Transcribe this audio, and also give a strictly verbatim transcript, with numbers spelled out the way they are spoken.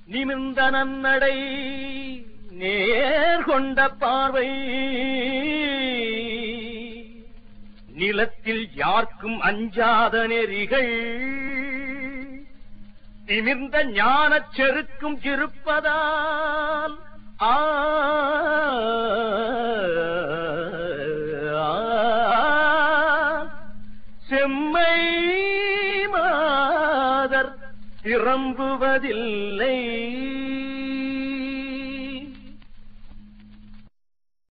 நிமிர்ந்த நன்னடை நேர்கொண்ட பார்வை நிலத்தில் யார்க்கும் அஞ்சாத நெறிகள் நிமிர்ந்த ஞானச் செருக்கும் இருப்பதால் ஆ செம்மை மாதர் திரும்புவதில்லை.